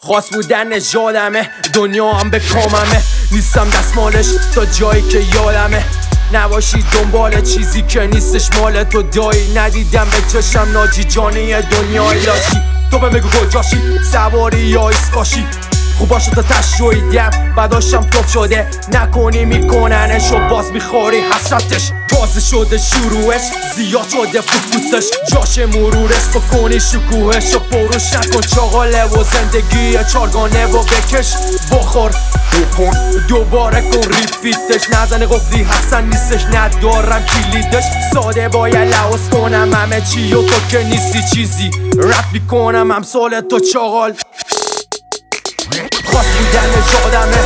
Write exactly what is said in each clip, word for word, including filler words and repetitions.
خاص بودن نژادمه، دنیا هم به کاممه. نیستم دستمالش تا جایی که یادمه. نباشی دنبال چیزی که نیستش مال تو دایی. ندیدم به چشم ناجی جانی دنیای لاشی. تو به بگو کجاشی، سواری یا ایسکاشی. خوب باشه تا تشویدیم بداشم توف شده. نکنی میکننش و باز میخوری حسرتش. تازه شده شروعش، زیاد شده فوتوسش. جاش مرورش بکنی شکوهش و پروش نکن. چاقاله و زندگی چارگانه و بکش بخور بکن دوباره کن ریپیتش. نزنه قفلی حسن نیستش ندارم کلیدش. ساده باید لحاظ کنم همه چی و تو که نیستی چیزی. رپ میکنم امثال تو چاقال. خواست بودن نژادمه،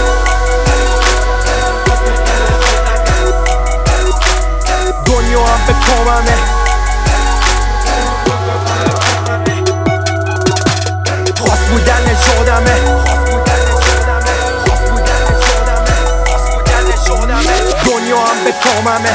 دنیا هم به کاممه. خواست بودن نژادمه، دنیا هم به کاممه.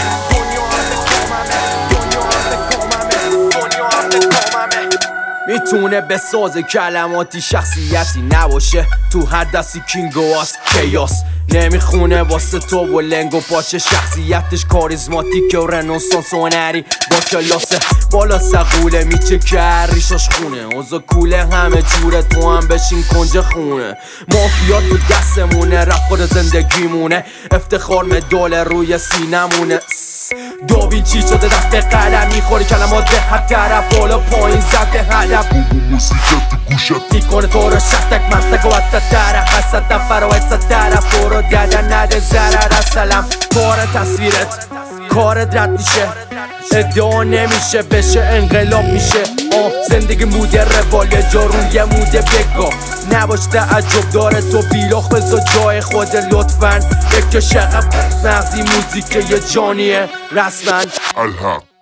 میتونه بسازه کلماتی شخصیتی نباشه. تو هر دستی کینگ و آس کیاس نمیخونه واسه تو و لنگ و پاچه. شخصیتش کاریزماتیک و رنسانس و هنری با کلاسه. بالا سقوله میچه که هر ریشاش خونه. اوزا کوله همه جوره تو هم بشین کنج خونه. مافیا تو دستمونه، رفت زندگیمونه. افتخار مدال روی سینمونه. داوینچی شده دست به قلم میخوری کلمات به هر طرف. بالا پایین زده هدف موسیقی تو گوشت میکنه تو رو شستک مستک و حتی طرف. حسد نفر و حسد طرف برو دادن نده ضرر از سلم. کار تصویرت کارت رد میشه، ادعا نمیشه بشه انقلاب میشه. آه زندگی موده روال یه جا روی موده بگاه. نباش تعجب داره تو بیلاخ بذار جای خود لطفاً. یک شقب مغزی موزیک یه جانیه رسمن الحق.